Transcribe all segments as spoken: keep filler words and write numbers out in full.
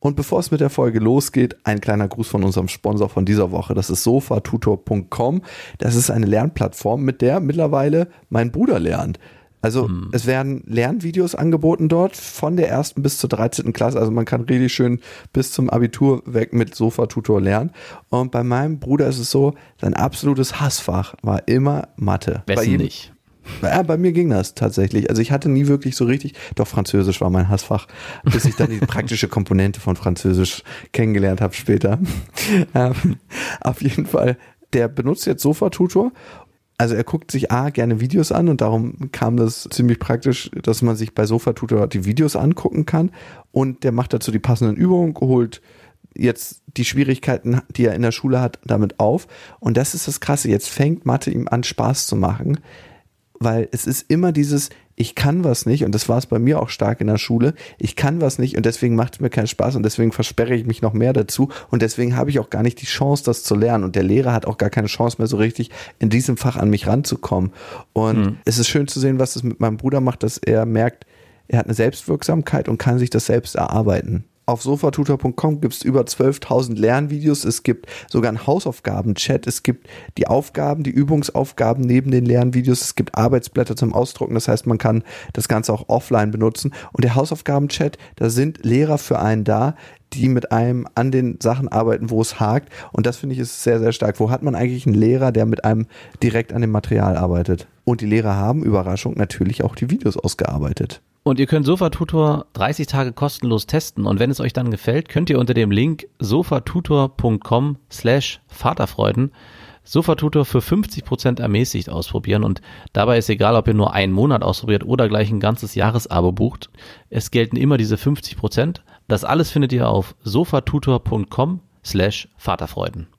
Und bevor es mit der Folge losgeht, ein kleiner Gruß von unserem Sponsor von dieser Woche. Das ist sofa tutor punkt com. Das ist eine Lernplattform, mit der mittlerweile mein Bruder lernt. Also hm. es werden Lernvideos angeboten dort von der ersten bis zur dreizehnten Klasse. Also man kann richtig schön bis zum Abitur weg mit Sofa-Tutor lernen. Und bei meinem Bruder ist es so, sein absolutes Hassfach war immer Mathe. Wessen bei ihm nicht? Ja, bei mir ging das tatsächlich. Also ich hatte nie wirklich so richtig, doch Französisch war mein Hassfach, bis ich dann die praktische Komponente von Französisch kennengelernt habe später. Ähm, auf jeden Fall, der benutzt jetzt Sofa-Tutor. Also er guckt sich A, gerne Videos an und darum kam das ziemlich praktisch, dass man sich bei Sofa-Tutor die Videos angucken kann und der macht dazu die passenden Übungen, holt jetzt die Schwierigkeiten, die er in der Schule hat, damit auf. Und das ist das Krasse, jetzt fängt Mathe ihm an Spaß zu machen. Weil es ist immer dieses, ich kann was nicht und das war es bei mir auch stark in der Schule, ich kann was nicht und deswegen macht es mir keinen Spaß und deswegen versperre ich mich noch mehr dazu und deswegen habe ich auch gar nicht die Chance, das zu lernen und der Lehrer hat auch gar keine Chance mehr so richtig in diesem Fach an mich ranzukommen und mhm. es ist schön zu sehen, was das mit meinem Bruder macht, dass er merkt, er hat eine Selbstwirksamkeit und kann sich das selbst erarbeiten. Auf sofa tutor punkt com gibt es über zwölftausend Lernvideos, es gibt sogar einen Hausaufgaben-Chat, es gibt die Aufgaben, die Übungsaufgaben neben den Lernvideos, es gibt Arbeitsblätter zum Ausdrucken, das heißt, man kann das Ganze auch offline benutzen und der Hausaufgaben-Chat, da sind Lehrer für einen da, die mit einem an den Sachen arbeiten, wo es hakt und das finde ich ist sehr, sehr stark. Wo hat man eigentlich einen Lehrer, der mit einem direkt an dem Material arbeitet? Und die Lehrer haben, Überraschung, natürlich auch die Videos ausgearbeitet. Und ihr könnt Sofa-Tutor dreißig Tage kostenlos testen und wenn es euch dann gefällt, könnt ihr unter dem Link sofa tutor punkt com slash Vaterfreuden Sofa-Tutor für fünfzig Prozent ermäßigt ausprobieren und dabei ist egal, ob ihr nur einen Monat ausprobiert oder gleich ein ganzes Jahresabo bucht. Es gelten immer diese fünfzig Prozent. Das alles findet ihr auf sofa tutor punkt com slash Vaterfreuden.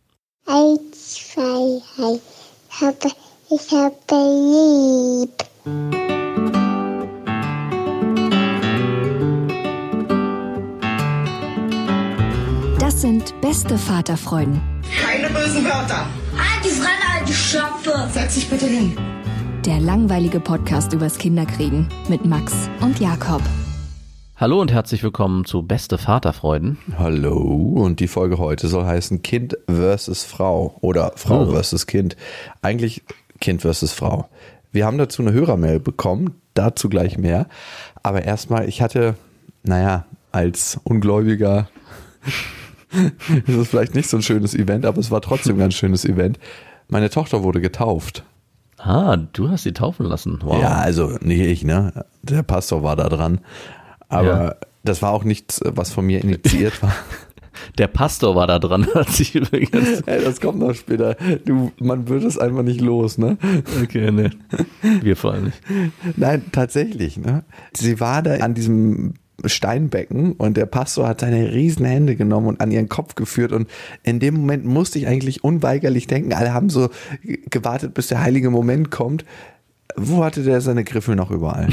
Eins, zwei, drei, ich habe, ich habe lieb. Das sind beste Vaterfreuden. Keine bösen Wörter. Halt die Fremde, alte Schöpfe. Setz dich bitte hin. Der langweilige Podcast übers Kinderkriegen mit Max und Jakob. Hallo und herzlich willkommen zu Beste Vaterfreuden. Hallo und die Folge heute soll heißen Kind versus Frau oder Frau oh. versus Kind. Eigentlich Kind versus Frau. Wir haben dazu eine Hörermail bekommen, dazu gleich mehr. Aber erstmal, ich hatte, naja, als Ungläubiger... Es ist vielleicht nicht so ein schönes Event, aber es war trotzdem ein ganz schönes Event. Meine Tochter wurde getauft. Ah, du hast sie taufen lassen. Wow. Ja, also nicht ich, ne? Der Pastor war da dran. Aber ja. Das war auch nichts, was von mir initiiert war. Der Pastor war da dran, hat sich übrigens. Hey, das kommt noch später. Du, man wird es einfach nicht los, ne? Okay, ne. Wir vor allem nicht. Nein, tatsächlich, ne? Sie war da an diesem Steinbecken und der Pastor hat seine riesen Hände genommen und an ihren Kopf geführt und in dem Moment musste ich eigentlich unweigerlich denken, alle haben so gewartet, bis der heilige Moment kommt. Wo hatte der seine Griffel noch überall?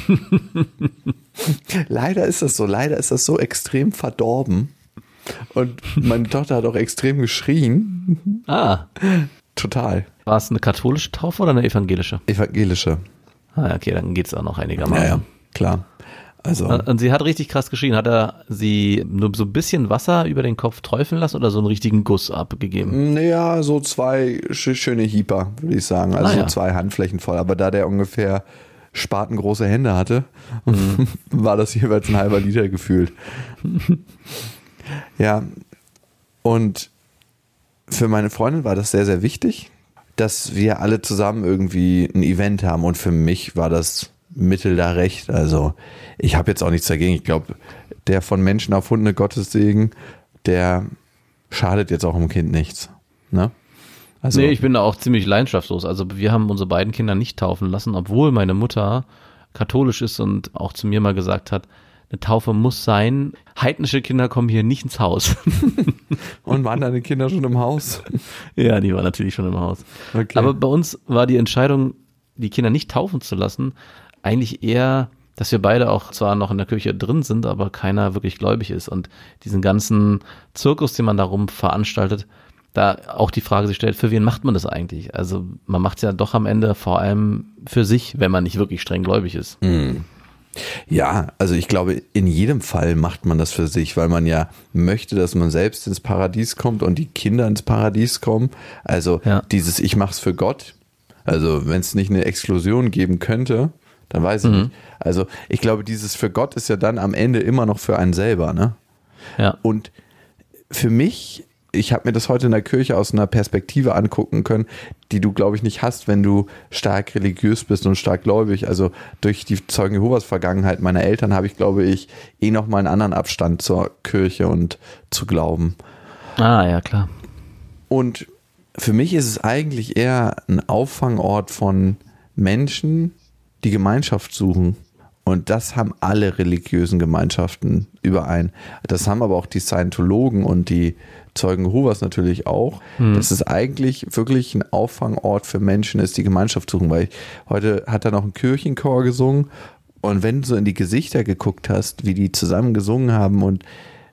Leider ist das so, leider ist das so extrem verdorben und meine Tochter hat auch extrem geschrien. Ah. Total. War es eine katholische Taufe oder eine evangelische? Evangelische. Ah, okay, dann geht es auch noch einigermaßen. Ja, ja, klar. Also. Und sie hat richtig krass geschrien. Hat er sie nur so ein bisschen Wasser über den Kopf träufeln lassen oder so einen richtigen Guss abgegeben? Naja, so zwei schöne Hieper, würde ich sagen. Also ah, ja. so zwei Handflächen voll. Aber da der ungefähr spatengroße Hände hatte, mhm. war das jeweils ein halber Liter gefühlt. Ja, und für meine Freundin war das sehr, sehr wichtig, dass wir alle zusammen irgendwie ein Event haben. Und für mich war das Mittel da recht. Also ich habe jetzt auch nichts dagegen. Ich glaube, der von Menschen erfundene Gottessegen, der schadet jetzt auch dem Kind nichts. Ne? Also, nee, ich bin da auch ziemlich leidenschaftslos. Also wir haben unsere beiden Kinder nicht taufen lassen, obwohl meine Mutter katholisch ist und auch zu mir mal gesagt hat, eine Taufe muss sein. Heidnische Kinder kommen hier nicht ins Haus. Und waren deine Kinder schon im Haus? Ja, die waren natürlich schon im Haus. Okay. Aber bei uns war die Entscheidung, die Kinder nicht taufen zu lassen, eigentlich eher, dass wir beide auch zwar noch in der Kirche drin sind, aber keiner wirklich gläubig ist. Und diesen ganzen Zirkus, den man darum veranstaltet, da auch die Frage sich stellt, für wen macht man das eigentlich? Also man macht es ja doch am Ende vor allem für sich, wenn man nicht wirklich streng gläubig ist. Mm. Ja, also ich glaube, in jedem Fall macht man das für sich, weil man ja möchte, dass man selbst ins Paradies kommt und die Kinder ins Paradies kommen. Also ja. dieses Ich mach's für Gott. Also wenn es nicht eine Exklusion geben könnte, dann weiß ich mhm. nicht. Also ich glaube, dieses für Gott ist ja dann am Ende immer noch für einen selber, ne? Ja. Und für mich, ich habe mir das heute in der Kirche aus einer Perspektive angucken können, die du, glaube ich, nicht hast, wenn du stark religiös bist und stark gläubig. Also durch die Zeugen Jehovas Vergangenheit meiner Eltern habe ich, glaube ich, eh noch mal einen anderen Abstand zur Kirche und zu Glauben. Ah, ja, klar. Und für mich ist es eigentlich eher ein Auffangort von Menschen, die Gemeinschaft suchen. Und das haben alle religiösen Gemeinschaften überein. Das haben aber auch die Scientologen und die Zeugen Jehovas natürlich auch. Hm. Dass es eigentlich wirklich ein Auffangort für Menschen ist, die Gemeinschaft suchen. Weil ich, heute hat er noch ein Kirchenchor gesungen. Und wenn du so in die Gesichter geguckt hast, wie die zusammen gesungen haben und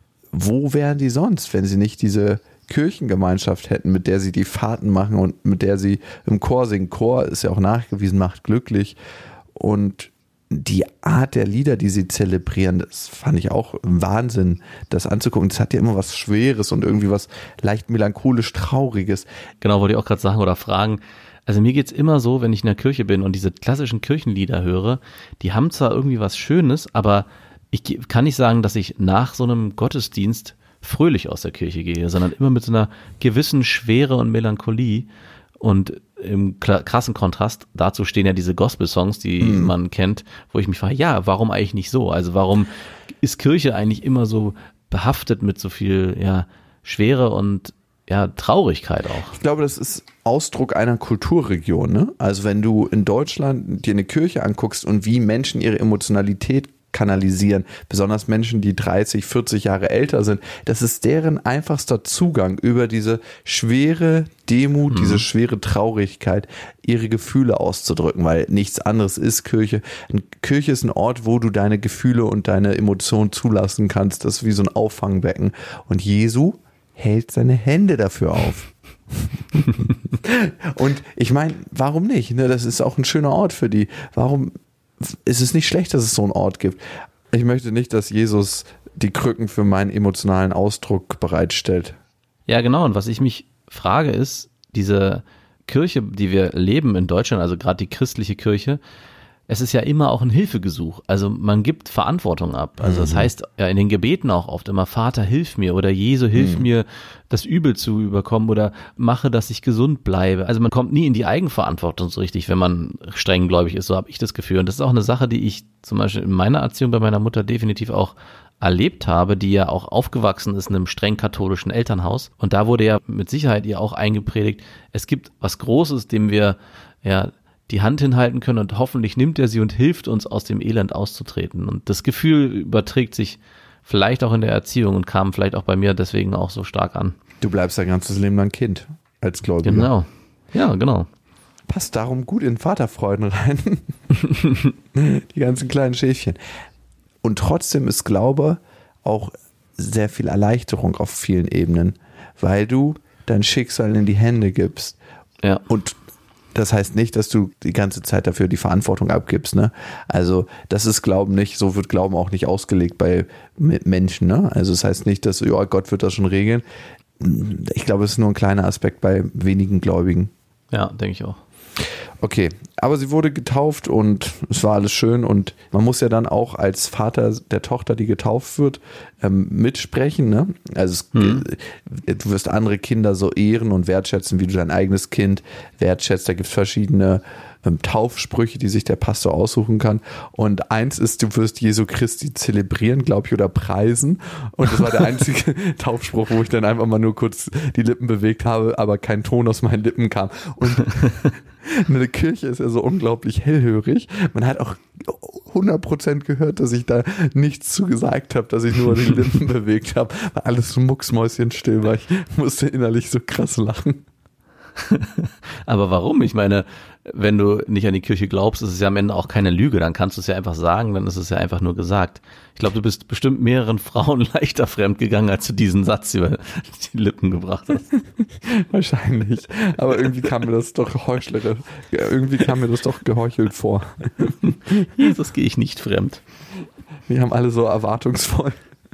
wo wären die sonst, wenn sie nicht diese Kirchengemeinschaft hätten, mit der sie die Fahrten machen und mit der sie im Chor singen. Chor ist ja auch nachgewiesen, macht glücklich. Und die Art der Lieder, die sie zelebrieren, das fand ich auch Wahnsinn, das anzugucken. Das hat ja immer was Schweres und irgendwie was leicht melancholisch Trauriges. Genau, wollte ich auch gerade sagen oder fragen. Also mir geht's immer so, wenn ich in der Kirche bin und diese klassischen Kirchenlieder höre, die haben zwar irgendwie was Schönes, aber ich kann nicht sagen, dass ich nach so einem Gottesdienst fröhlich aus der Kirche gehe, sondern immer mit so einer gewissen Schwere und Melancholie. Und im krassen Kontrast dazu stehen ja diese Gospel-Songs, die mm. man kennt, wo ich mich frage, ja, warum eigentlich nicht so? Also warum ist Kirche eigentlich immer so behaftet mit so viel ja, Schwere und ja, Traurigkeit auch? Ich glaube, das ist Ausdruck einer Kulturregion, ne? Also wenn du in Deutschland dir eine Kirche anguckst und wie Menschen ihre Emotionalität kanalisieren, besonders Menschen, die dreißig, vierzig Jahre älter sind, das ist deren einfachster Zugang über diese schwere Demut, mhm. diese schwere Traurigkeit, ihre Gefühle auszudrücken, weil nichts anderes ist Kirche. Kirche ist ein Ort, wo du deine Gefühle und deine Emotionen zulassen kannst, das ist wie so ein Auffangbecken und Jesu hält seine Hände dafür auf. Und ich meine, warum nicht? Das ist auch ein schöner Ort für die. Warum ist es nicht schlecht, dass es so einen Ort gibt? Ich möchte nicht, dass Jesus die Krücken für meinen emotionalen Ausdruck bereitstellt. Ja, genau. Und was ich mich frage ist, diese Kirche, die wir leben in Deutschland, also gerade die christliche Kirche, es ist ja immer auch ein Hilfegesuch. Also man gibt Verantwortung ab. Also das heißt ja in den Gebeten auch oft immer, Vater, hilf mir oder Jesu, hilf mhm. mir, das Übel zu überkommen oder mache, dass ich gesund bleibe. Also man kommt nie in die Eigenverantwortung so richtig, wenn man strenggläubig ist. So habe ich das Gefühl. Und das ist auch eine Sache, die ich zum Beispiel in meiner Erziehung bei meiner Mutter definitiv auch erlebt habe, die ja auch aufgewachsen ist in einem streng katholischen Elternhaus. Und da wurde ja mit Sicherheit ihr auch eingepredigt, es gibt was Großes, dem wir ja die Hand hinhalten können und hoffentlich nimmt er sie und hilft uns, aus dem Elend auszutreten. Und das Gefühl überträgt sich vielleicht auch in der Erziehung und kam vielleicht auch bei mir deswegen auch so stark an. Du bleibst dein ganzes Leben lang Kind als Gläubiger. Genau, ja, genau. Passt darum gut in Vaterfreuden rein. Die ganzen kleinen Schäfchen. Und trotzdem ist Glaube auch sehr viel Erleichterung auf vielen Ebenen, weil du dein Schicksal in die Hände gibst. Ja. Und das heißt nicht, dass du die ganze Zeit dafür die Verantwortung abgibst, ne? Also das ist Glauben nicht, so wird Glauben auch nicht ausgelegt bei Menschen, ne? Also das heißt nicht, dass, ja, Gott wird das schon regeln. Ich glaube, es ist nur ein kleiner Aspekt bei wenigen Gläubigen. Ja, denke ich auch. Okay, aber sie wurde getauft und es war alles schön und man muss ja dann auch als Vater der Tochter, die getauft wird, ähm, mitsprechen, ne? Also es, hm. du wirst andere Kinder so ehren und wertschätzen, wie du dein eigenes Kind wertschätzt. Da gibt es verschiedene ähm, Taufsprüche, die sich der Pastor aussuchen kann und eins ist, du wirst Jesu Christi zelebrieren, glaube ich, oder preisen und das war der einzige Taufspruch, wo ich dann einfach mal nur kurz die Lippen bewegt habe, aber kein Ton aus meinen Lippen kam und eine Kirche ist ja so unglaublich hellhörig. Man hat auch hundert Prozent gehört, dass ich da nichts zu gesagt habe, dass ich nur die Lippen bewegt habe, weil alles so mucksmäuschenstill war. Ich musste innerlich so krass lachen. Aber warum? Ich meine, wenn du nicht an die Kirche glaubst, ist es ja am Ende auch keine Lüge. Dann kannst du es ja einfach sagen, dann ist es ja einfach nur gesagt. Ich glaube, du bist bestimmt mehreren Frauen leichter fremd gegangen, als du diesen Satz über die Lippen gebracht hast. Wahrscheinlich. Aber irgendwie kam mir das doch heuchlerisch. Irgendwie kam mir das doch geheuchelt vor. Jesus, gehe ich nicht fremd. Wir haben alle so erwartungsvoll.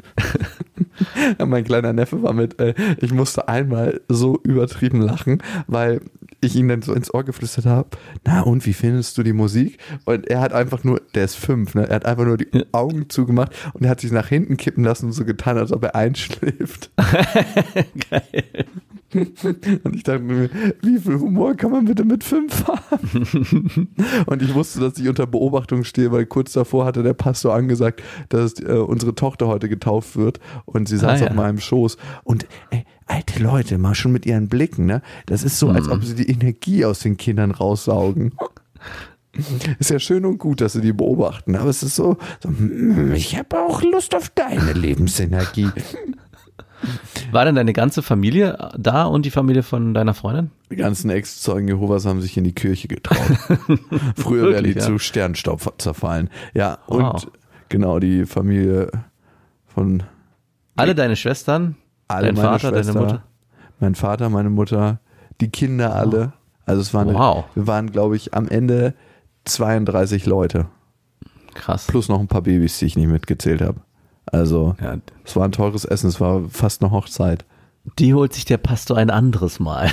Mein kleiner Neffe war mit, äh, ich musste einmal so übertrieben lachen, weil ich ihn dann so ins Ohr geflüstert habe, na und, wie findest du die Musik? Und er hat einfach nur, der ist fünf, ne? Er hat einfach nur die Augen zugemacht und er hat sich nach hinten kippen lassen und so getan, als ob er einschläft. Geil. Und ich dachte mir, wie viel Humor kann man bitte mit fünf haben? Und ich wusste, dass ich unter Beobachtung stehe, weil kurz davor hatte der Pastor angesagt, dass äh, unsere Tochter heute getauft wird und sie saß ah, ja. auf meinem Schoß. Und ey, alte Leute, mal schon mit ihren Blicken, ne? Das ist so, als ob sie die Energie aus den Kindern raussaugen. Ist ja schön und gut, dass sie die beobachten, aber es ist so, so ich habe auch Lust auf deine Lebensenergie. War denn deine ganze Familie da und die Familie von deiner Freundin? Die ganzen Ex-Zeugen Jehovas haben sich in die Kirche getraut. Früher wäre die ja. zu Sternstaub zerfallen. Ja, wow. Und genau, die Familie von... Alle deine Schwestern? Alle dein meine Vater, Schwester, deine Mutter? Mein Vater, meine Mutter, die Kinder alle. Also es waren, wow. wir waren, glaube ich, am Ende zweiunddreißig Leute. Krass. Plus noch ein paar Babys, die ich nicht mitgezählt habe. Also, ja. Es war ein teures Essen, es war fast eine Hochzeit. Die holt sich der Pastor ein anderes Mal.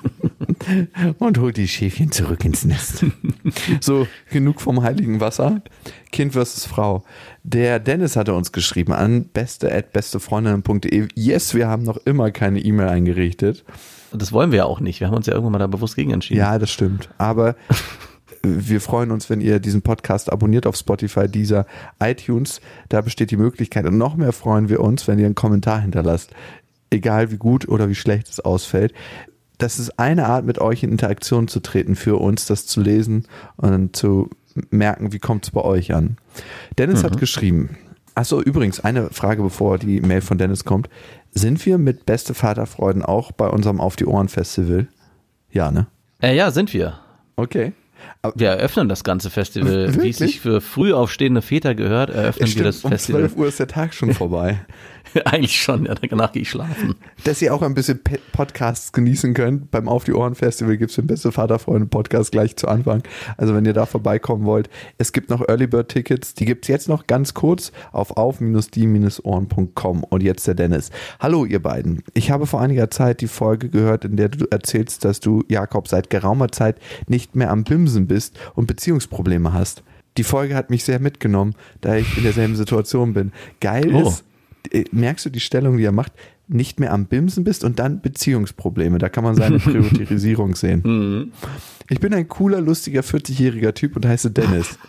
Und holt die Schäfchen zurück ins Nest. So, genug vom heiligen Wasser. Kind versus Frau. Der Dennis hatte uns geschrieben an beste at bestefreundinnen punkt de. Yes, wir haben noch immer keine E-Mail eingerichtet. Das wollen wir ja auch nicht. Wir haben uns ja irgendwann mal da bewusst gegen entschieden. Ja, das stimmt. Aber wir freuen uns, wenn ihr diesen Podcast abonniert auf Spotify, Deezer, iTunes. Da besteht die Möglichkeit. Und noch mehr freuen wir uns, wenn ihr einen Kommentar hinterlasst. Egal wie gut oder wie schlecht es ausfällt. Das ist eine Art, mit euch in Interaktion zu treten für uns, das zu lesen und zu merken, wie kommt es bei euch an. Dennis mhm. hat geschrieben, achso, übrigens, eine Frage, bevor die Mail von Dennis kommt. Sind wir mit Beste Vaterfreuden auch bei unserem Auf die Ohren Festival? Ja, ne? Äh, ja, sind wir. Okay. Aber wir eröffnen das ganze Festival. Wirklich? Wie es sich für früh aufstehende Väter gehört, eröffnen Stimmt, wir das Festival. Um zwölf Uhr ist der Tag schon vorbei. Eigentlich schon, ja, danach gehe ich schlafen. Dass ihr auch ein bisschen Podcasts genießen könnt. Beim Auf die Ohren Festival gibt es den Beste Vaterfreunde Podcast gleich zu Anfang. Also wenn ihr da vorbeikommen wollt. Es gibt noch Early Bird Tickets. Die gibt es jetzt noch ganz kurz auf auf die ohren punkt com. Und jetzt der Dennis. Hallo ihr beiden. Ich habe vor einiger Zeit die Folge gehört, in der du erzählst, dass du, Jakob, seit geraumer Zeit nicht mehr am Bimsen bist und Beziehungsprobleme hast. Die Folge hat mich sehr mitgenommen, da ich in derselben Situation bin. Geil oh. ist, merkst du die Stellung, die er macht, nicht mehr am Bimsen bist und dann Beziehungsprobleme. Da kann man seine Priorisierung sehen. Mhm. Ich bin ein cooler, lustiger, vierzigjähriger Typ und heiße Dennis.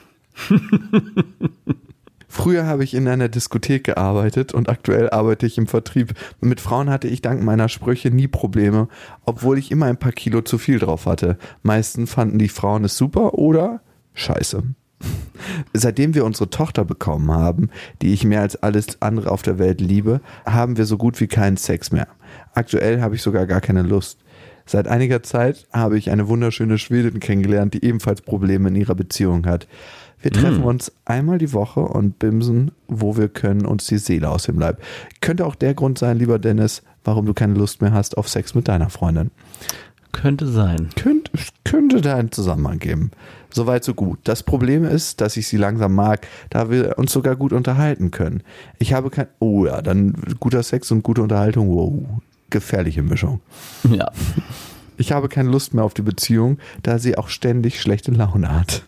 Früher habe ich in einer Diskothek gearbeitet und aktuell arbeite ich im Vertrieb. Mit Frauen hatte ich dank meiner Sprüche nie Probleme, obwohl ich immer ein paar Kilo zu viel drauf hatte. Meistens fanden die Frauen es super oder scheiße. Seitdem wir unsere Tochter bekommen haben, die ich mehr als alles andere auf der Welt liebe, haben wir so gut wie keinen Sex mehr. Aktuell habe ich sogar gar keine Lust. Seit einiger Zeit habe ich eine wunderschöne Schwedin kennengelernt, die ebenfalls Probleme in ihrer Beziehung hat. Wir treffen mm. uns einmal die Woche und bimsen, wo wir können, uns die Seele aus dem Leib. Könnte auch der Grund sein, lieber Dennis, warum du keine Lust mehr hast auf Sex mit deiner Freundin. Könnte sein. Könnte, könnte da einen Zusammenhang geben. Soweit so gut. Das Problem ist, dass ich sie langsam mag, da wir uns sogar gut unterhalten können. Ich habe kein... Oh ja, dann guter Sex und gute Unterhaltung. Wow, gefährliche Mischung. Ja. Ich habe keine Lust mehr auf die Beziehung, da sie auch ständig schlechte Laune hat.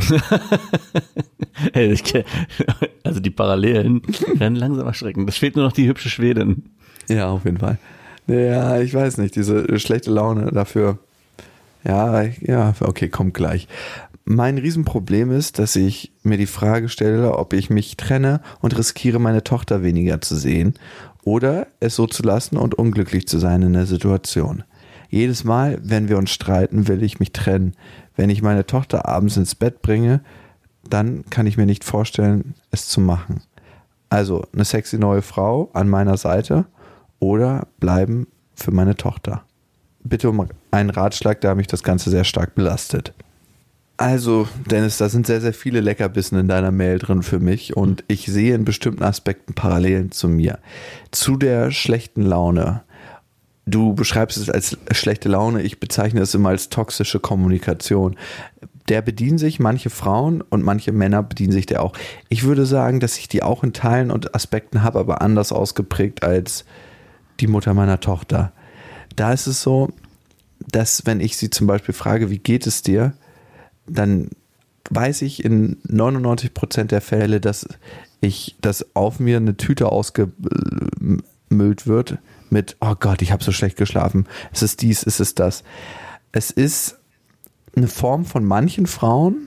Also die Parallelen werden langsam erschreckend. Es fehlt nur noch die hübsche Schwedin. Ja, auf jeden Fall. Ja, ich weiß nicht, diese schlechte Laune dafür... Ja, ja, okay, kommt gleich. Mein Riesenproblem ist, dass ich mir die Frage stelle, ob ich mich trenne und riskiere, meine Tochter weniger zu sehen oder es so zu lassen und unglücklich zu sein in der Situation. Jedes Mal, wenn wir uns streiten, will ich mich trennen. Wenn ich meine Tochter abends ins Bett bringe, dann kann ich mir nicht vorstellen, es zu machen. Also eine sexy neue Frau an meiner Seite oder bleiben für meine Tochter. Bitte um einen Ratschlag, da mich das Ganze sehr stark belastet. Also, Dennis, da sind sehr, sehr viele Leckerbissen in deiner Mail drin für mich und ich sehe in bestimmten Aspekten Parallelen zu mir. Zu der schlechten Laune. Du beschreibst es als schlechte Laune, ich bezeichne es immer als toxische Kommunikation. Der bedienen sich manche Frauen und manche Männer bedienen sich der auch. Ich würde sagen, dass ich die auch in Teilen und Aspekten habe, aber anders ausgeprägt als die Mutter meiner Tochter. Da ist es so, dass wenn ich sie zum Beispiel frage, wie geht es dir, dann weiß ich in neunundneunzig Prozent der Fälle, dass ich, dass auf mir eine Tüte ausgemüllt wird mit, oh Gott, ich habe so schlecht geschlafen, es ist dies, es ist das. Es ist eine Form von manchen Frauen,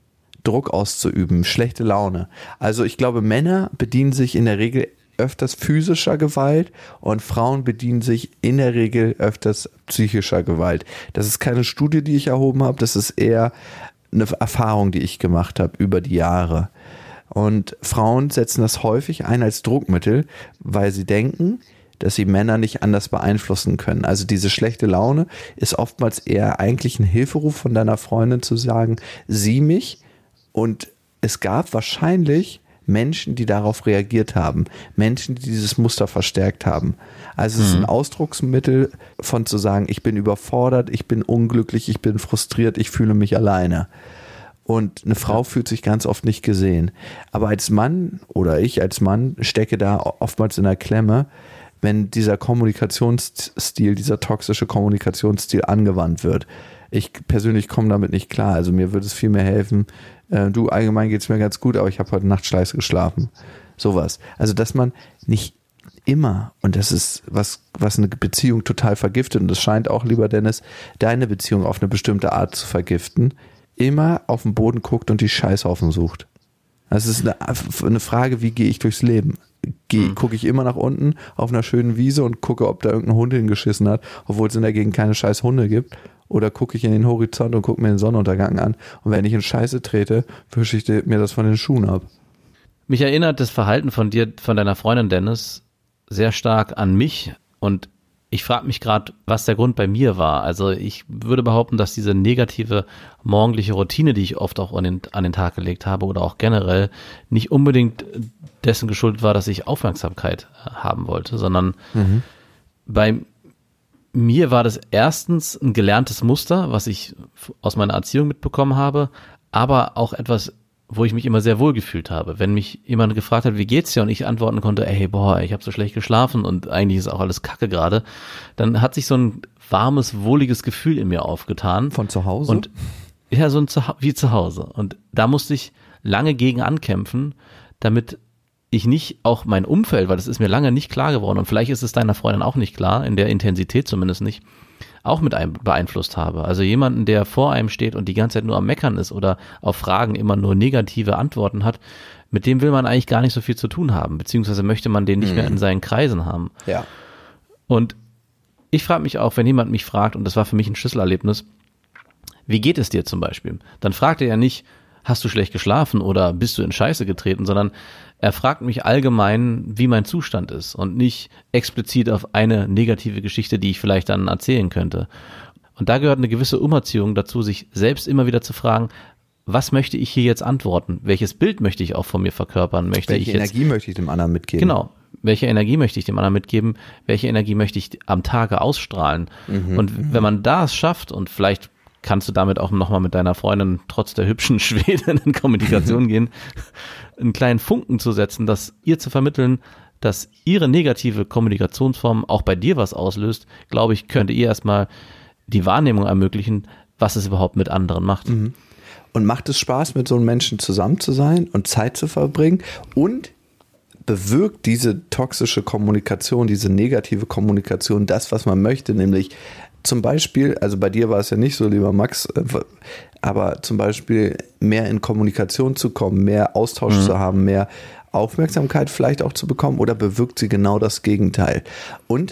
Druck auszuüben, schlechte Laune. Also ich glaube, Männer bedienen sich in der Regel öfters physischer Gewalt und Frauen bedienen sich in der Regel öfters psychischer Gewalt. Das ist keine Studie, die ich erhoben habe, das ist eher eine Erfahrung, die ich gemacht habe über die Jahre. Und Frauen setzen das häufig ein als Druckmittel, weil sie denken, dass sie Männer nicht anders beeinflussen können. Also diese schlechte Laune ist oftmals eher eigentlich ein Hilferuf von deiner Freundin zu sagen, sieh mich. Und es gab wahrscheinlich Menschen, die darauf reagiert haben. Menschen, die dieses Muster verstärkt haben. Also es ist ein Ausdrucksmittel von zu sagen, ich bin überfordert, ich bin unglücklich, ich bin frustriert, ich fühle mich alleine. Und eine Frau fühlt sich ganz oft nicht gesehen. Aber als Mann oder ich als Mann stecke da oftmals in der Klemme, wenn dieser Kommunikationsstil, dieser toxische Kommunikationsstil angewandt wird. Ich persönlich komme damit nicht klar. Also mir würde es viel mehr helfen, äh, du, allgemein geht es mir ganz gut, aber ich habe heute Nacht scheiße geschlafen. Sowas. Also dass man nicht immer, und das ist was, was eine Beziehung total vergiftet, und das scheint auch, lieber Dennis, deine Beziehung auf eine bestimmte Art zu vergiften, immer auf den Boden guckt und die Scheißhaufen sucht. Das ist eine, eine Frage, wie gehe ich durchs Leben? Geh, gucke ich immer nach unten auf einer schönen Wiese und gucke, ob da irgendein Hund hingeschissen hat, obwohl es in der Gegend keine scheiß Hunde gibt. Oder gucke ich in den Horizont und gucke mir den Sonnenuntergang an. Und wenn ich in Scheiße trete, wische ich mir das von den Schuhen ab. Mich erinnert das Verhalten von dir, von deiner Freundin Dennis, sehr stark an mich. Und ich frage mich gerade, was der Grund bei mir war. Also ich würde behaupten, dass diese negative morgendliche Routine, die ich oft auch an den, an den Tag gelegt habe oder auch generell, nicht unbedingt dessen geschuldet war, dass ich Aufmerksamkeit haben wollte, sondern mhm. bei mir war das erstens ein gelerntes Muster, was ich aus meiner Erziehung mitbekommen habe, aber auch etwas, wo ich mich immer sehr wohl gefühlt habe. Wenn mich jemand gefragt hat, wie geht's dir, und ich antworten konnte, ey, boah, ich habe so schlecht geschlafen und eigentlich ist auch alles Kacke gerade, dann hat sich so ein warmes, wohliges Gefühl in mir aufgetan. Von zu Hause? Und ja, so ein Zuha- wie zu Hause. Und da musste ich lange gegen ankämpfen, damit ich nicht auch mein Umfeld, weil das ist mir lange nicht klar geworden und vielleicht ist es deiner Freundin auch nicht klar, in der Intensität zumindest nicht, auch mit einem beeinflusst habe. Also jemanden, der vor einem steht und die ganze Zeit nur am Meckern ist oder auf Fragen immer nur negative Antworten hat, mit dem will man eigentlich gar nicht so viel zu tun haben, beziehungsweise möchte man den nicht mhm. mehr in seinen Kreisen haben. Ja. Und ich frage mich auch, wenn jemand mich fragt, und das war für mich ein Schlüsselerlebnis, wie geht es dir zum Beispiel? Dann fragt er ja nicht, hast du schlecht geschlafen oder bist du in Scheiße getreten, sondern er fragt mich allgemein, wie mein Zustand ist und nicht explizit auf eine negative Geschichte, die ich vielleicht dann erzählen könnte. Und da gehört eine gewisse Umerziehung dazu, sich selbst immer wieder zu fragen, was möchte ich hier jetzt antworten? Welches Bild möchte ich auch von mir verkörpern? Möchte Welche ich jetzt, Energie möchte ich dem anderen mitgeben? Genau. Welche Energie möchte ich dem anderen mitgeben? Welche Energie möchte ich am Tage ausstrahlen? Mhm. Und wenn man das schafft, und vielleicht kannst du damit auch nochmal mit deiner Freundin trotz der hübschen Schwedin in Kommunikation gehen, einen kleinen Funken zu setzen, dass ihr zu vermitteln, dass ihre negative Kommunikationsform auch bei dir was auslöst, glaube ich, könnte ihr erstmal die Wahrnehmung ermöglichen, was es überhaupt mit anderen macht. Mhm. Und macht es Spaß, mit so einem Menschen zusammen zu sein und Zeit zu verbringen? Und bewirkt diese toxische Kommunikation, diese negative Kommunikation das, was man möchte, nämlich zum Beispiel, also bei dir war es ja nicht so, lieber Max, aber zum Beispiel mehr in Kommunikation zu kommen, mehr Austausch mhm. zu haben, mehr Aufmerksamkeit vielleicht auch zu bekommen, oder bewirkt sie genau das Gegenteil? Und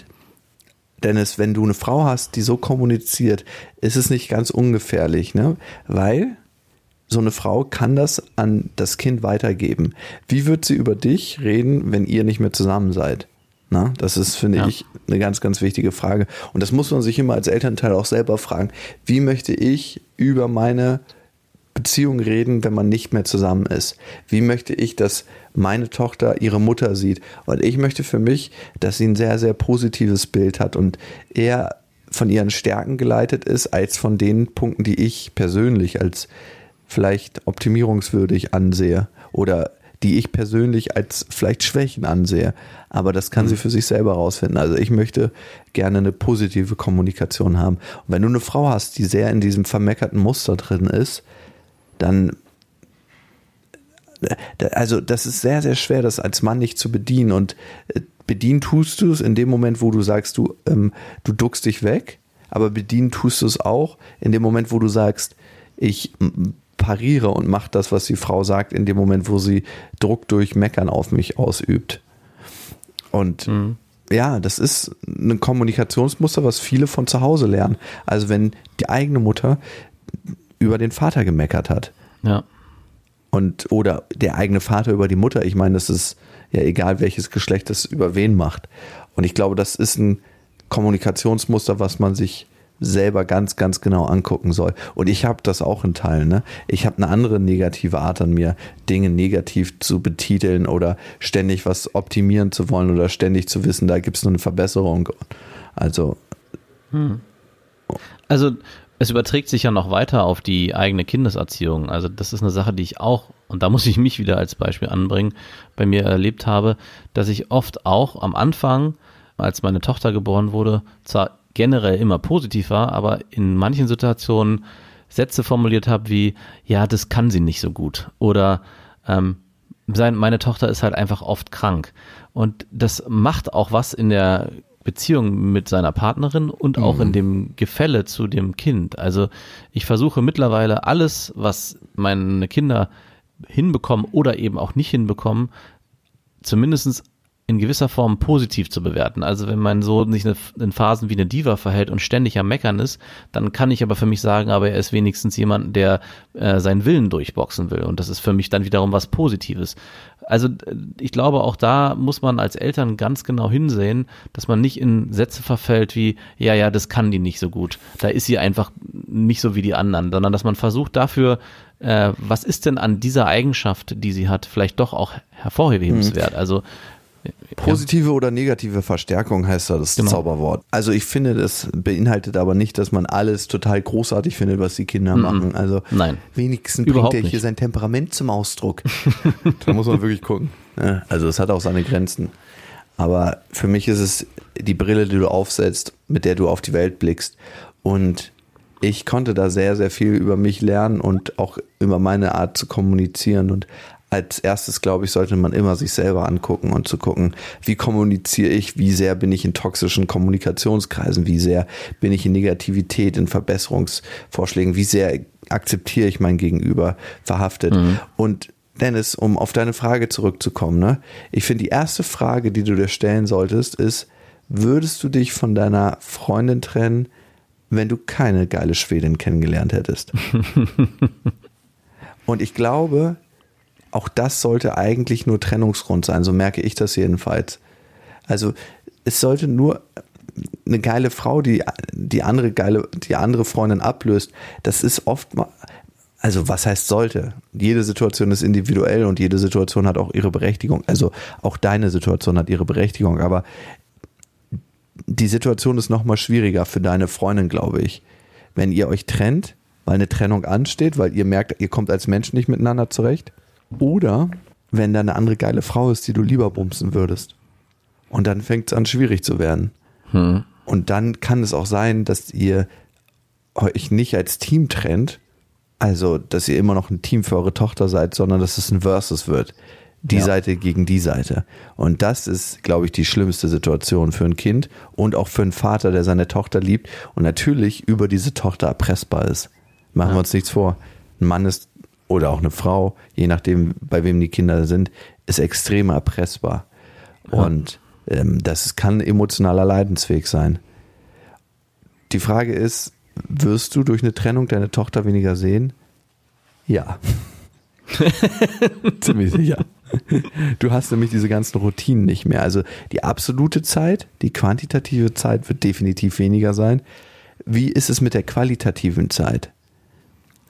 Dennis, wenn du eine Frau hast, die so kommuniziert, ist es nicht ganz ungefährlich, ne? Weil so eine Frau kann das an das Kind weitergeben. Wie wird sie über dich reden, wenn ihr nicht mehr zusammen seid? Na, das ist, finde ja. ich, eine ganz, ganz wichtige Frage. Und das muss man sich immer als Elternteil auch selber fragen. Wie möchte ich über meine Beziehung reden, wenn man nicht mehr zusammen ist? Wie möchte ich, dass meine Tochter ihre Mutter sieht? Und ich möchte für mich, dass sie ein sehr, sehr positives Bild hat und eher von ihren Stärken geleitet ist, als von den Punkten, die ich persönlich als vielleicht optimierungswürdig ansehe oder die ich persönlich als vielleicht Schwächen ansehe. Aber das kann mhm. sie für sich selber rausfinden. Also ich möchte gerne eine positive Kommunikation haben. Und wenn du eine Frau hast, die sehr in diesem vermeckerten Muster drin ist, dann, also das ist sehr, sehr schwer, das als Mann nicht zu bedienen. Und bedienen tust du es in dem Moment, wo du sagst, du, ähm, du duckst dich weg. Aber bedienen tust du es auch in dem Moment, wo du sagst, ich pariere und mache das, was die Frau sagt, in dem Moment, wo sie Druck durch Meckern auf mich ausübt. Und mhm. ja, das ist ein Kommunikationsmuster, was viele von zu Hause lernen. Also wenn die eigene Mutter über den Vater gemeckert hat. Ja. Und, oder der eigene Vater über die Mutter. Ich meine, das ist ja egal, welches Geschlecht das über wen macht. Und ich glaube, das ist ein Kommunikationsmuster, was man sich selber ganz, ganz genau angucken soll. Und ich habe das auch in Teilen. Ne? Ich habe eine andere negative Art an mir, Dinge negativ zu betiteln oder ständig was optimieren zu wollen oder ständig zu wissen, da gibt es nur eine Verbesserung. Also, hm. also es überträgt sich ja noch weiter auf die eigene Kindeserziehung. Also das ist eine Sache, die ich auch, und da muss ich mich wieder als Beispiel anbringen, bei mir erlebt habe, dass ich oft auch am Anfang, als meine Tochter geboren wurde, zwar generell immer positiv war, aber in manchen Situationen Sätze formuliert habe wie, ja, das kann sie nicht so gut oder ähm, sein, meine Tochter ist halt einfach oft krank und das macht auch was in der Beziehung mit seiner Partnerin und auch mhm. in dem Gefälle zu dem Kind. Also ich versuche mittlerweile alles, was meine Kinder hinbekommen oder eben auch nicht hinbekommen, zumindest in gewisser Form positiv zu bewerten. Also wenn mein Sohn sich in Phasen wie eine Diva verhält und ständig am Meckern ist, dann kann ich aber für mich sagen, aber er ist wenigstens jemand, der äh, seinen Willen durchboxen will. Und das ist für mich dann wiederum was Positives. Also ich glaube, auch da muss man als Eltern ganz genau hinsehen, dass man nicht in Sätze verfällt wie, ja, ja, das kann die nicht so gut. Da ist sie einfach nicht so wie die anderen, sondern dass man versucht dafür, äh, was ist denn an dieser Eigenschaft, die sie hat, vielleicht doch auch hervorhebenswert. Mhm. Also positive ja. oder negative Verstärkung heißt da das genau. Zauberwort. Also ich finde, das beinhaltet aber nicht, dass man alles total großartig findet, was die Kinder mm-mm. machen. Also Nein. wenigstens Überhaupt bringt er hier nicht. sein Temperament zum Ausdruck. Da muss man wirklich gucken. Ja, also es hat auch seine Grenzen. Aber für mich ist es die Brille, die du aufsetzt, mit der du auf die Welt blickst. Und ich konnte da sehr, sehr viel über mich lernen und auch über meine Art zu kommunizieren. Und als erstes, glaube ich, sollte man immer sich selber angucken und zu gucken, wie kommuniziere ich, wie sehr bin ich in toxischen Kommunikationskreisen, wie sehr bin ich in Negativität, in Verbesserungsvorschlägen, wie sehr akzeptiere ich mein Gegenüber verhaftet. Mhm. Und Dennis, um auf deine Frage zurückzukommen, ne? Ich finde, die erste Frage, die du dir stellen solltest, ist, würdest du dich von deiner Freundin trennen, wenn du keine geile Schwedin kennengelernt hättest? Und ich glaube, auch das sollte eigentlich nur Trennungsgrund sein, so merke ich das jedenfalls. Also es sollte nur eine geile Frau, die die andere geile, die andere Freundin ablöst, das ist oft mal, also was heißt sollte? Jede Situation ist individuell und jede Situation hat auch ihre Berechtigung. Also auch deine Situation hat ihre Berechtigung, aber die Situation ist nochmal schwieriger für deine Freundin, glaube ich. Wenn ihr euch trennt, weil eine Trennung ansteht, weil ihr merkt, ihr kommt als Mensch nicht miteinander zurecht. Oder wenn da eine andere geile Frau ist, die du lieber bumsen würdest. Und dann fängt es an, schwierig zu werden. Hm. Und dann kann es auch sein, dass ihr euch nicht als Team trennt, also dass ihr immer noch ein Team für eure Tochter seid, sondern dass es ein Versus wird. Die ja. Seite gegen die Seite. Und das ist, glaube ich, die schlimmste Situation für ein Kind und auch für einen Vater, der seine Tochter liebt und natürlich über diese Tochter erpressbar ist. Machen ja. wir uns nichts vor. Ein Mann ist oder auch eine Frau, je nachdem, bei wem die Kinder sind, ist extrem erpressbar. Ja. Und ähm, das kann emotionaler Leidensweg sein. Die Frage ist, wirst du durch eine Trennung deine Tochter weniger sehen? Ja. Ziemlich sicher. Du hast nämlich diese ganzen Routinen nicht mehr. Also die absolute Zeit, die quantitative Zeit wird definitiv weniger sein. Wie ist es mit der qualitativen Zeit?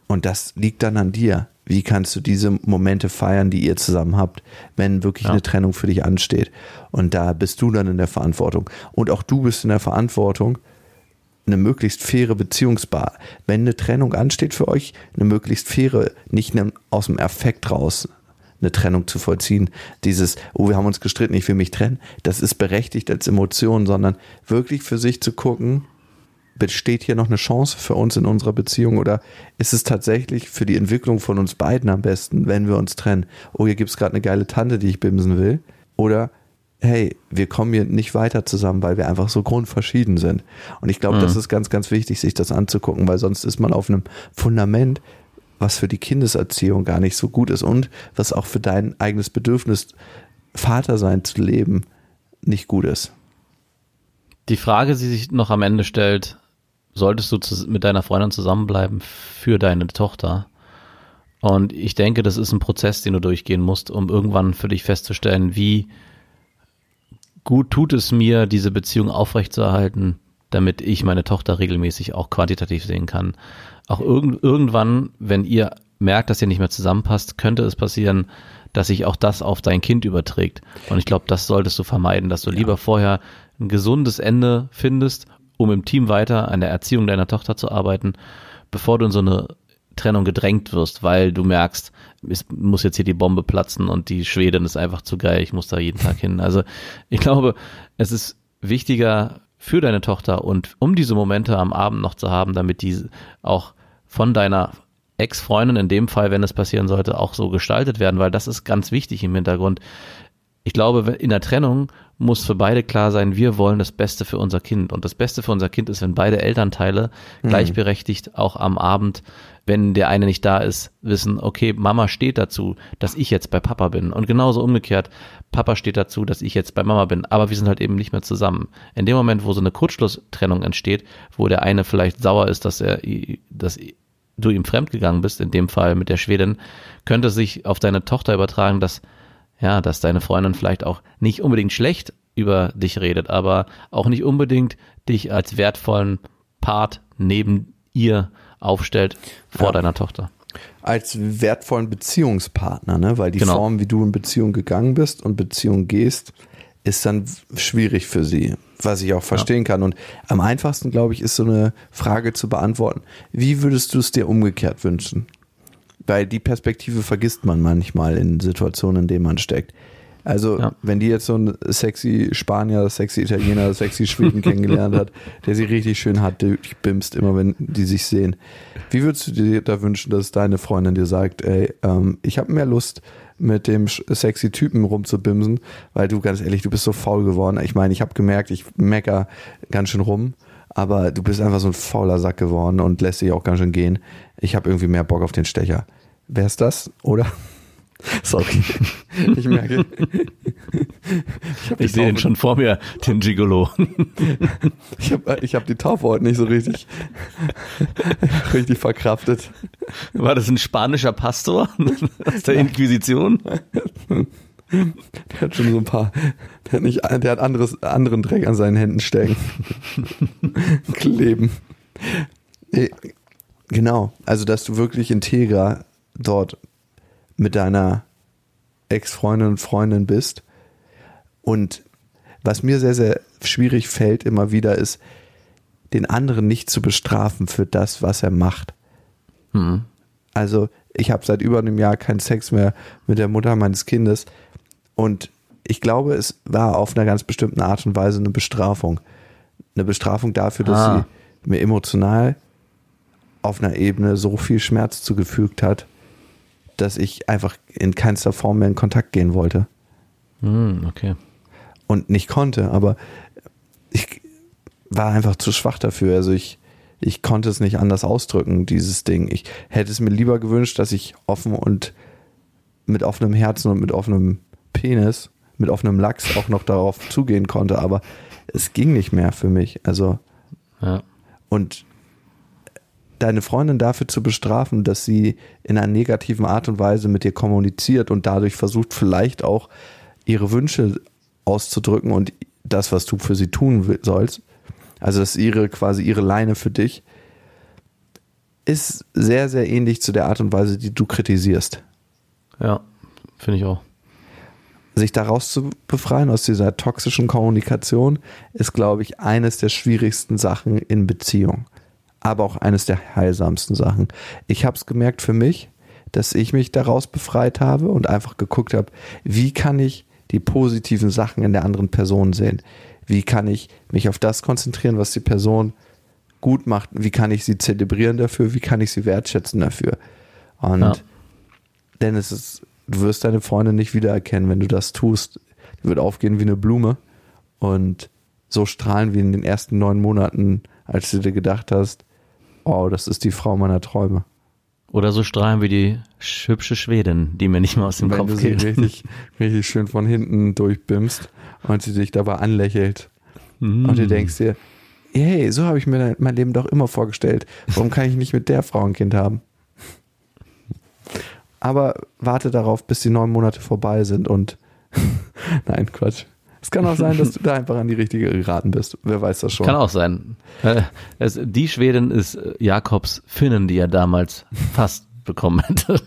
Und das liegt dann an dir. Wie kannst du diese Momente feiern, die ihr zusammen habt, wenn wirklich ja. eine Trennung für dich ansteht? Und da bist du dann in der Verantwortung. Und auch du bist in der Verantwortung, eine möglichst faire Beziehungsbar. Wenn eine Trennung ansteht für euch, eine möglichst faire, nicht aus dem Affekt raus eine Trennung zu vollziehen. Dieses, oh, wir haben uns gestritten, ich will mich trennen, das ist berechtigt als Emotion, sondern wirklich für sich zu gucken, besteht hier noch eine Chance für uns in unserer Beziehung oder ist es tatsächlich für die Entwicklung von uns beiden am besten, wenn wir uns trennen? Oh, hier gibt es gerade eine geile Tante, die ich bimsen will. Oder, hey, wir kommen hier nicht weiter zusammen, weil wir einfach so grundverschieden sind. Und ich glaube, mhm. das ist ganz, ganz wichtig, sich das anzugucken, weil sonst ist man auf einem Fundament, was für die Kindeserziehung gar nicht so gut ist und was auch für dein eigenes Bedürfnis, Vater sein zu leben, nicht gut ist. Die Frage, die sich noch am Ende stellt, solltest du zu, mit deiner Freundin zusammenbleiben für deine Tochter? Und ich denke, das ist ein Prozess, den du durchgehen musst, um irgendwann für dich festzustellen, wie gut tut es mir, diese Beziehung aufrechtzuerhalten, damit ich meine Tochter regelmäßig auch quantitativ sehen kann. Auch irgend, irgendwann, wenn ihr merkt, dass ihr nicht mehr zusammenpasst, könnte es passieren, dass sich auch das auf dein Kind überträgt. Und ich glaube, das solltest du vermeiden, dass du ja. lieber vorher ein gesundes Ende findest, um im Team weiter an der Erziehung deiner Tochter zu arbeiten, bevor du in so eine Trennung gedrängt wirst, weil du merkst, es muss jetzt hier die Bombe platzen und die Schwedin ist einfach zu geil, ich muss da jeden Tag hin. Also ich glaube, es ist wichtiger für deine Tochter und um diese Momente am Abend noch zu haben, damit die auch von deiner Ex-Freundin in dem Fall, wenn es passieren sollte, auch so gestaltet werden, weil das ist ganz wichtig im Hintergrund. Ich glaube, in der Trennung muss für beide klar sein, wir wollen das Beste für unser Kind. Und das Beste für unser Kind ist, wenn beide Elternteile mhm. gleichberechtigt auch am Abend, wenn der eine nicht da ist, wissen, okay, Mama steht dazu, dass ich jetzt bei Papa bin. Und genauso umgekehrt, Papa steht dazu, dass ich jetzt bei Mama bin. Aber wir sind halt eben nicht mehr zusammen. In dem Moment, wo so eine Kurzschlusstrennung entsteht, wo der eine vielleicht sauer ist, dass er, dass du ihm fremdgegangen bist, in dem Fall mit der Schwedin, könnte sich auf deine Tochter übertragen, dass ja, dass deine Freundin vielleicht auch nicht unbedingt schlecht über dich redet, aber auch nicht unbedingt dich als wertvollen Part neben ihr aufstellt vor ja. deiner Tochter. Als wertvollen Beziehungspartner, ne? Weil die genau. Form, wie du in Beziehung gegangen bist und Beziehung gehst, ist dann schwierig für sie, was ich auch verstehen ja. kann. Und am einfachsten, glaube ich, ist so eine Frage zu beantworten. Wie würdest du es dir umgekehrt wünschen? Weil die Perspektive vergisst man manchmal in Situationen, in denen man steckt. Also ja. wenn die jetzt so einen sexy Spanier, sexy Italiener, sexy Schweden kennengelernt hat, der sie richtig schön hat, durchbimst immer, wenn die sich sehen. Wie würdest du dir da wünschen, dass deine Freundin dir sagt, ey, ähm, ich habe mehr Lust, mit dem sexy Typen rumzubimsen, weil du, ganz ehrlich, du bist so faul geworden. Ich meine, ich habe gemerkt, ich mecker ganz schön rum, aber du bist einfach so ein fauler Sack geworden und lässt dich auch ganz schön gehen. Ich habe irgendwie mehr Bock auf den Stecher. Wer ist das, oder? Sorry, ich merke. Ich, ich sehe den schon vor mir, den Gigolo. Ich habe ich hab die Taufe heute nicht so richtig, richtig verkraftet. War das ein spanischer Pastor aus der Inquisition? Der hat schon so ein paar, der hat, nicht, der hat anderes, anderen Dreck an seinen Händen stecken. Kleben. Genau, also dass du wirklich integer dort mit deiner Ex-Freundin und Freundin bist. Und was mir sehr, sehr schwierig fällt immer wieder ist, den anderen nicht zu bestrafen für das, was er macht. Mhm. Also ich habe seit über einem Jahr keinen Sex mehr mit der Mutter meines Kindes und ich glaube, es war auf einer ganz bestimmten Art und Weise eine Bestrafung. Eine Bestrafung dafür, dass ah. sie mir emotional auf einer Ebene so viel Schmerz zugefügt hat, dass ich einfach in keinster Form mehr in Kontakt gehen wollte. Mm, okay. Und nicht konnte, aber ich war einfach zu schwach dafür. Also ich, ich konnte es nicht anders ausdrücken, dieses Ding. Ich hätte es mir lieber gewünscht, dass ich offen und mit offenem Herzen und mit offenem Penis, mit offenem Lachs auch noch darauf zugehen konnte, aber es ging nicht mehr für mich. Also ja. Und deine Freundin dafür zu bestrafen, dass sie in einer negativen Art und Weise mit dir kommuniziert und dadurch versucht, vielleicht auch ihre Wünsche auszudrücken und das, was du für sie tun sollst. Also das ist ihre quasi ihre Leine für dich. ist sehr, sehr ähnlich zu der Art und Weise, die du kritisierst. Ja, finde ich auch. Sich daraus zu befreien aus dieser toxischen Kommunikation ist, glaube ich, eines der schwierigsten Sachen in Beziehung. Aber auch eines der heilsamsten Sachen. Ich habe es gemerkt für mich, dass ich mich daraus befreit habe und einfach geguckt habe, wie kann ich die positiven Sachen in der anderen Person sehen? Wie kann ich mich auf das konzentrieren, was die Person gut macht? Wie kann ich sie zelebrieren dafür? Wie kann ich sie wertschätzen dafür? Und ja. denn es ist, du wirst deine Freundin nicht wiedererkennen, wenn du das tust. Die wird aufgehen wie eine Blume und so strahlen wie in den ersten neun Monaten, als du dir gedacht hast, oh, das ist die Frau meiner Träume. Oder so strahlen wie die hübsche Schwedin, die mir nicht mehr aus dem wenn Kopf du sie geht. richtig, richtig schön von hinten durchbimmst und sie dich dabei anlächelt. Mm. Und du denkst dir, hey, so habe ich mir mein Leben doch immer vorgestellt. Warum kann ich nicht mit der Frau ein Kind haben? Aber warte darauf, bis die neun Monate vorbei sind und nein, Quatsch. Es kann auch sein, dass du da einfach an die richtige geraten bist. Wer weiß das schon. Kann auch sein. Äh, es, die Schwedin ist Jakobs Finnen, die er damals fast bekommen hätte.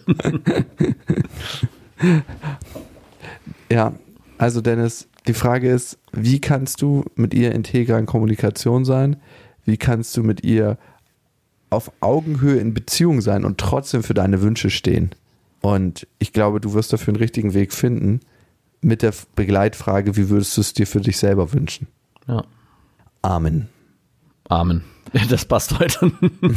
Ja, also Dennis, die Frage ist, wie kannst du mit ihr integer in Kommunikation sein? Wie kannst du mit ihr auf Augenhöhe in Beziehung sein und trotzdem für deine Wünsche stehen? Und ich glaube, du wirst dafür einen richtigen Weg finden mit der Begleitfrage, wie würdest du es dir für dich selber wünschen? Ja. Amen. Amen. Das passt heute.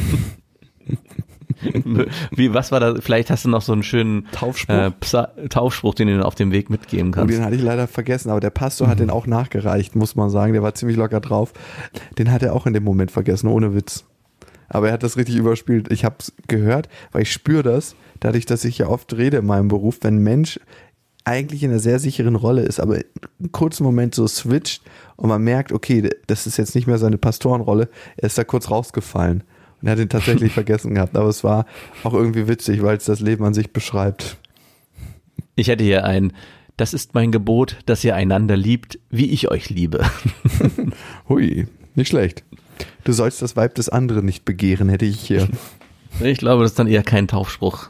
Wie, was war da? Vielleicht hast du noch so einen schönen Taufspruch, äh, Psa- Taufspruch, den du auf dem Weg mitgeben und kannst. den hatte ich leider vergessen, aber der Pastor hat den auch nachgereicht, muss man sagen. Der war ziemlich locker drauf. Den hat er auch in dem Moment vergessen, ohne Witz. Aber er hat das richtig überspielt. Ich habe es gehört, weil ich spüre das, dadurch, dass ich ja oft rede in meinem Beruf, wenn ein Mensch eigentlich in einer sehr sicheren Rolle ist, aber einen kurzen Moment so switcht und man merkt, okay, das ist jetzt nicht mehr seine Pastorenrolle, er ist da kurz rausgefallen und er hat ihn tatsächlich vergessen gehabt, aber es war auch irgendwie witzig, weil es das Leben an sich beschreibt. Ich hätte hier ein, das ist mein Gebot, dass ihr einander liebt, wie ich euch liebe. Hui, nicht schlecht. Du sollst das Weib des anderen nicht begehren, hätte ich hier. Ich glaube, das ist dann eher kein Taufspruch.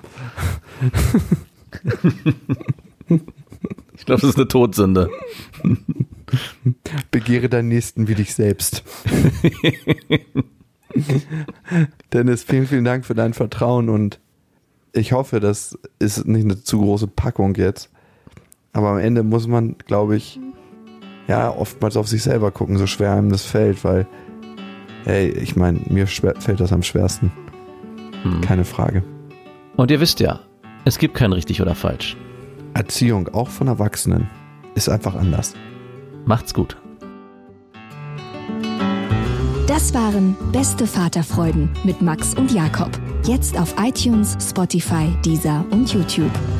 Ich glaube, das ist eine Todsünde. Begehre deinen Nächsten wie dich selbst. Dennis, vielen, vielen Dank für dein Vertrauen und ich hoffe, das ist nicht eine zu große Packung jetzt. Aber am Ende muss man, glaube ich, ja, oftmals auf sich selber gucken, so schwer einem das fällt, weil, hey, ich meine, mir schwer, fällt das am schwersten. Hm. Keine Frage. Und ihr wisst ja, es gibt kein richtig oder falsch. Erziehung, auch von Erwachsenen, ist einfach anders. Macht's gut. Das waren Beste Vaterfreuden mit Max und Jakob. Jetzt auf iTunes, Spotify, Deezer und YouTube.